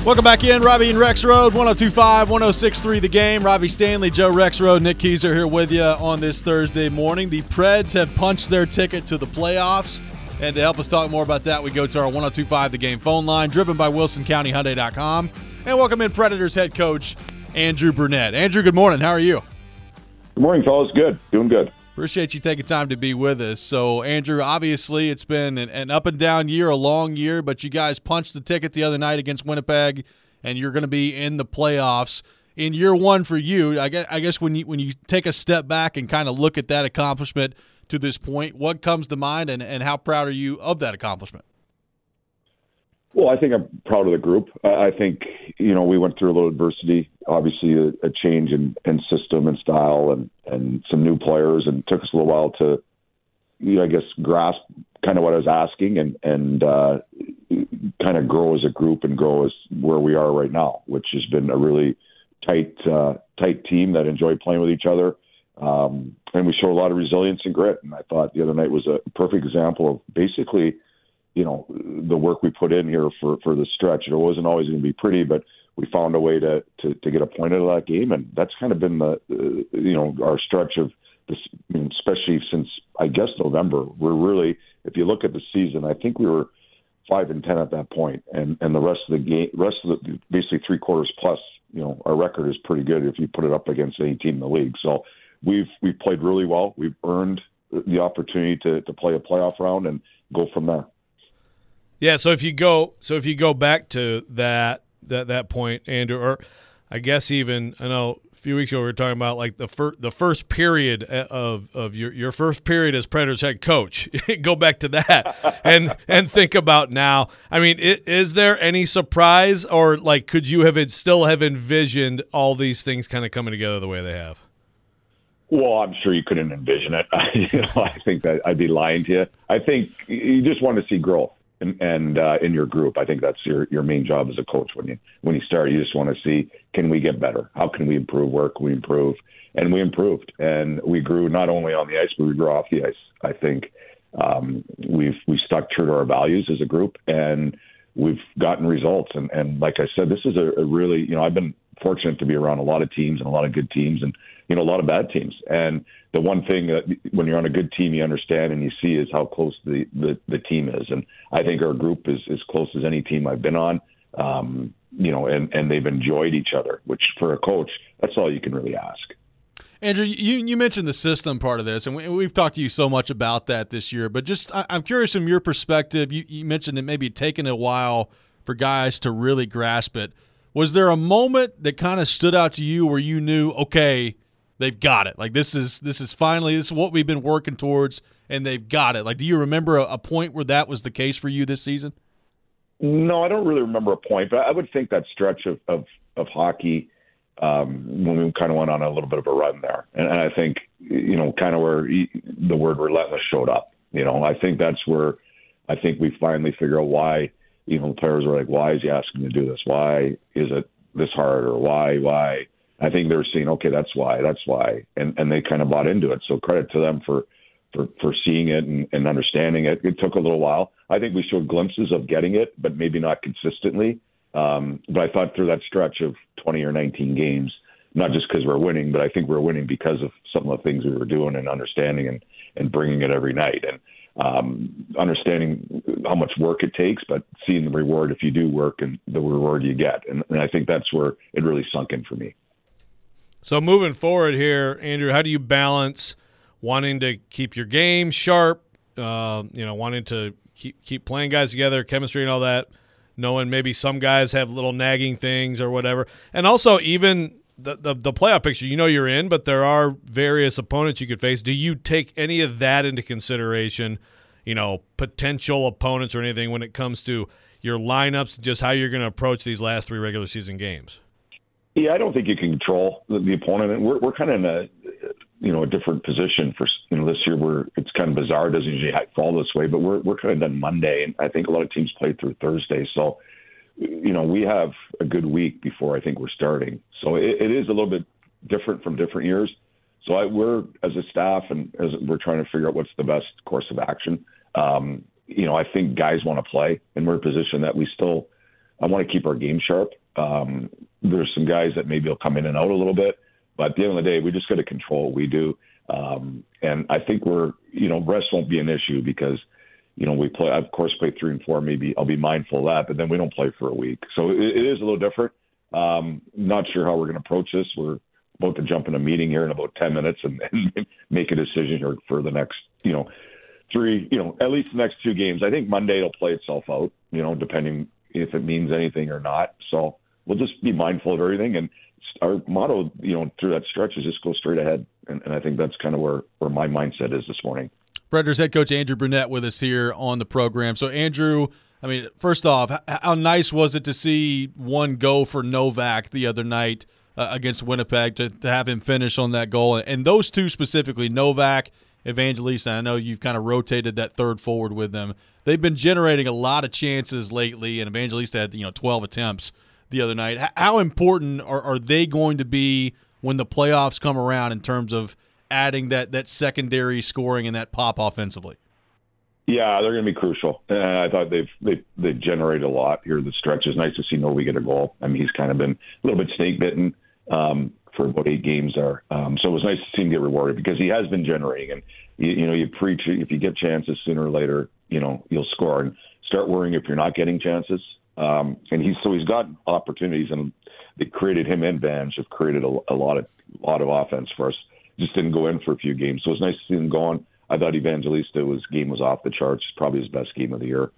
Welcome back in, Robbie and Rex Road, 102.5, 106.3 The Game. Robbie Stanley, Joe Rex Road, Nick Keyser here with you on this Thursday morning. The Preds have punched their ticket to the playoffs, and to help us talk more about that, we go to our 102.5 The Game phone line, driven by WilsonCountyHyundai.com. And welcome in Predators head coach Andrew Brunette. Andrew, good morning. How are you? Good morning, fellas. Good. Doing good. Appreciate you taking time to be with us. So, Andrew, obviously it's been an up-and-down year, a long year, but you guys punched the ticket the other night against Winnipeg, and you're going to be in the playoffs. In year one for you, I guess when you take a step back and kind of look at that accomplishment to this point, what comes to mind, and how proud are you of that accomplishment? Well, I think I'm proud of the group. I think, we went through a little adversity, obviously a change in system and style and some new players, and it took us a little while to, grasp kind of what I was asking and kind of grow as a group and grow as where we are right now, which has been a really tight team that enjoy playing with each other. And we show a lot of resilience and grit. And I thought the other night was a perfect example of basically, the work we put in here for the stretch. It wasn't always going to be pretty, but we found a way to get a point out of that game. And that's kind of been our stretch of this, especially since, I guess, November. We're really, if you look at the season, I think we were 5-10 at that point. And the rest of the basically 3 quarters plus, our record is pretty good if you put it up against any team in the league. So we've played really well. We've earned the opportunity to play a playoff round and go from there. Yeah, so if you go back to that point, Andrew, or I guess even I know a few weeks ago we were talking about like the first period of your first period as Predators head coach. Go back to that and think about now. I mean, is there any surprise, or like could you still have envisioned all these things kind of coming together the way they have? Well, I'm sure you couldn't envision it. I think that I'd be lying to you. I think you just want to see growth. And in your group, I think that's your main job as a coach. When you start, you just want to see, can we get better? How can we improve? Where can we improve? And we improved, and we grew not only on the ice, but we grew off the ice. I think we stuck true to our values as a group, and we've gotten results. And like I said, this is a really, I've been fortunate to be around a lot of teams and a lot of good teams and, a lot of bad teams. And the one thing that when you're on a good team, you understand and you see is how close the team is. And I think our group is as close as any team I've been on, and they've enjoyed each other, which for a coach, that's all you can really ask. Andrew, you mentioned the system part of this, and we've talked to you so much about that this year, but just I'm curious from your perspective, you mentioned it maybe taking a while for guys to really grasp it. Was there a moment that kind of stood out to you where you knew, okay, they've got it? Like this is finally what we've been working towards, and they've got it. Like, do you remember a point where that was the case for you this season? No, I don't really remember a point, but I would think that stretch of hockey when we kind of went on a little bit of a run there, and I think kind of where the word relentless showed up. I think that's where I think we finally figure out why. The players were like, why is he asking me to do this? Why is it this hard? Or why? I think they were saying, okay, that's why. And they kind of bought into it. So credit to them for seeing it and understanding it. It took a little while. I think we showed glimpses of getting it, but maybe not consistently. But I thought through that stretch of 20 or 19 games, not just because we're winning, but I think we're winning because of some of the things we were doing and understanding and bringing it every night. And understanding how much work it takes, but seeing the reward if you do work and the reward you get. And I think that's where it really sunk in for me. So moving forward here, Andrew, how do you balance wanting to keep your game sharp, wanting to keep playing guys together, chemistry and all that, knowing maybe some guys have little nagging things or whatever, and also even the playoff picture, you're in, but there are various opponents you could face. Do you take any of that into consideration, potential opponents or anything when it comes to your lineups, just how you're going to approach these last 3 regular season games? Yeah, I don't think you can control the opponent. And we're kind of in a different position for this year. It's kind of bizarre. It doesn't usually fall this way, but we're kind of done Monday, and I think a lot of teams play through Thursday. So we have a good week before I think we're starting. So it is a little bit different from different years. So we're, as a staff, and as we're trying to figure out what's the best course of action. I think guys want to play, and we're in a position that we still I want to keep our game sharp. There's some guys that maybe will come in and out a little bit, but at the end of the day, we just got to control what we do. And I think rest won't be an issue because, we play, of course, play 3 and 4. Maybe I'll be mindful of that, but then we don't play for a week. So it is a little different. Not sure how we're going to approach this. We're about to jump in a meeting here in about 10 minutes and make a decision here for the next, 3, at least the next 2 games. I think Monday it'll play itself out, depending if it means anything or not. So we'll just be mindful of everything. And our motto, through that stretch is just go straight ahead. And I think that's kind of where my mindset is this morning. Predators head coach Andrew Brunette with us here on the program. So, Andrew, I mean, first off, how nice was it to see one go for Novak the other night against Winnipeg to have him finish on that goal? And those two specifically, Novak, Evangelista, I know you've kind of rotated that third forward with them. They've been generating a lot of chances lately, and Evangelista had 12 attempts the other night. How important are they going to be when the playoffs come around in terms of adding that secondary scoring and that pop offensively? Yeah, they're going to be crucial. And I thought they've generated a lot here. The stretch is nice to see Novi get a goal. I mean, he's kind of been a little bit snake bitten for about 8 games there. So it was nice to see him get rewarded because he has been generating. And you preach if you get chances sooner or later, you'll score, and start worrying if you're not getting chances. And he's got opportunities, and they created him and Vange have created a lot of offense for us. Just didn't go in for a few games, so it was nice to see him going. I thought Evangelista game was off the charts, probably his best game of the year,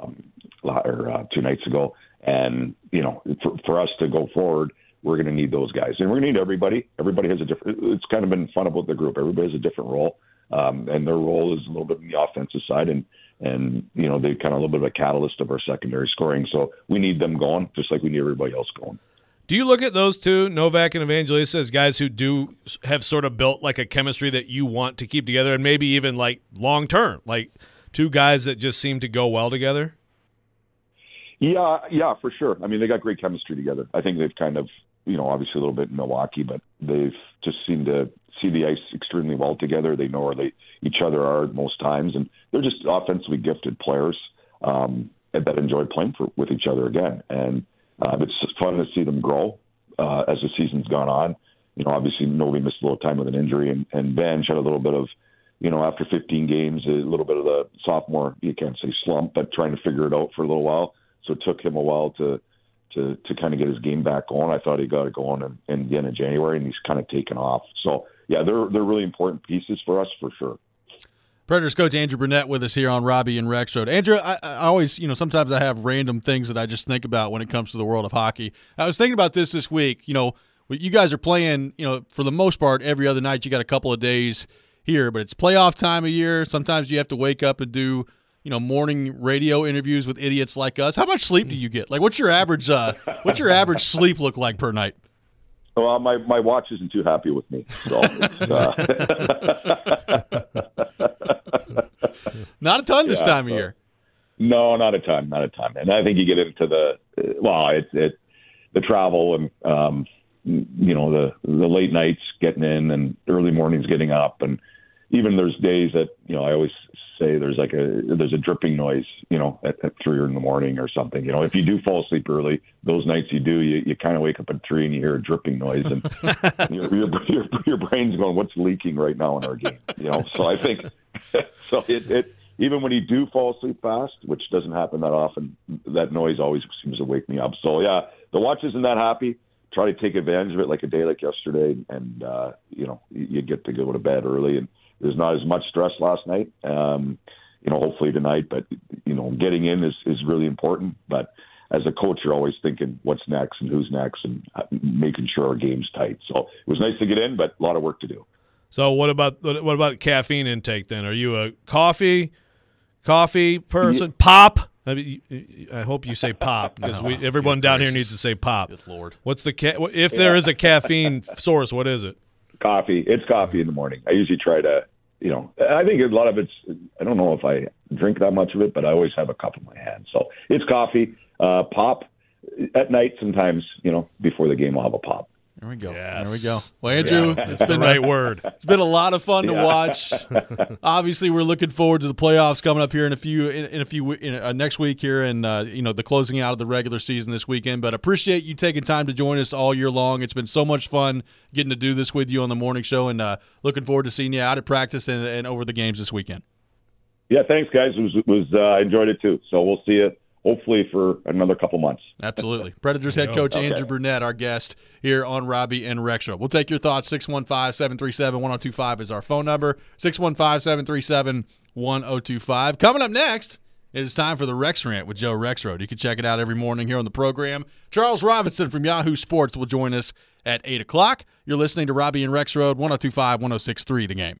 2 nights ago. And for us to go forward, we're going to need those guys, and we're going to need everybody. Everybody has a different. It's kind of been fun about the group. Everybody has a different role, and their role is a little bit on the offensive side, and they're kind of a little bit of a catalyst of our secondary scoring. So we need them going, just like we need everybody else going. Do you look at those two, Novak and Evangelista, as guys who do have sort of built like a chemistry that you want to keep together, and maybe even like long term, like two guys that just seem to go well together? Yeah, for sure. I mean, they got great chemistry together. I think they've kind of, obviously a little bit in Milwaukee, but they've just seemed to see the ice extremely well together. They know where each other are most times, and they're just offensively gifted players that enjoy playing with each other again. And it's just fun to see them grow as the season's gone on. Obviously Novi missed a little time with an injury, and Vange had a little bit of, after 15 games, a little bit of the sophomore, you can't say slump, but trying to figure it out for a little while. So it took him a while to kind of get his game back going. I thought he got it going in the end of January, and he's kind of taken off. So, yeah, they're really important pieces for us for sure. Predators coach Andrew Brunette with us here on Robbie and Rex Road. Andrew, I always, sometimes I have random things that I just think about when it comes to the world of hockey. I was thinking about this week. You guys are playing, for the most part, every other night. You got a couple of days here, but it's playoff time of year. Sometimes you have to wake up and do, morning radio interviews with idiots like us. How much sleep do you get? Like, what's your average sleep look like per night? Well, my watch isn't too happy with me. So not a ton this time of year. No, not a ton. And I think you get into the travel and the late nights getting in and early mornings getting up, and even there's days that I always say there's a dripping noise at 3 in the morning or something. If you do fall asleep early, those nights you kind of wake up at 3 and you hear a dripping noise, and your brain's going, what's leaking right now in our game? So I think so it even when you do fall asleep fast, which doesn't happen that often, that noise always seems to wake me up. So yeah, the watch isn't that happy. Try to take advantage of it, like a day like yesterday, and you get to go to bed early, and there's not as much stress last night. Hopefully tonight, but getting in is really important. But as a coach, you're always thinking what's next and who's next, and making sure our game's tight. So it was nice to get in, but a lot of work to do. So what about caffeine intake then? Are you a coffee person? Yeah. Pop? I hope you say pop, because everyone down here needs to say pop. Good Lord. What's if there is a caffeine source, what is it? Coffee. It's coffee in the morning. I usually try to, I think a lot of I don't know if I drink that much of it, but I always have a cup in my hand. So it's coffee. Pop at night sometimes, before the game I'll have a pop. There we go. Yes. There we go. Well, Andrew, It's been the right word. It's been a lot of fun to watch. Obviously, we're looking forward to the playoffs coming up here next week here, and the closing out of the regular season this weekend. But appreciate you taking time to join us all year long. It's been so much fun getting to do this with you on the morning show, and looking forward to seeing you out at practice and over the games this weekend. Yeah, thanks, guys. I enjoyed it too. So we'll see you hopefully for another couple months. Absolutely. Predators head coach Andrew Brunette, our guest here on Robbie and Rex Show. We'll take your thoughts. 615-737-1025 is our phone number. 615-737-1025. Coming up next, it is time for the Rex Rant with Joe Rexrode. You can check it out every morning here on the program. Charles Robinson from Yahoo Sports will join us at 8 o'clock. You're listening to Robbie and Rex Road, 102.5, 106.3 The Game.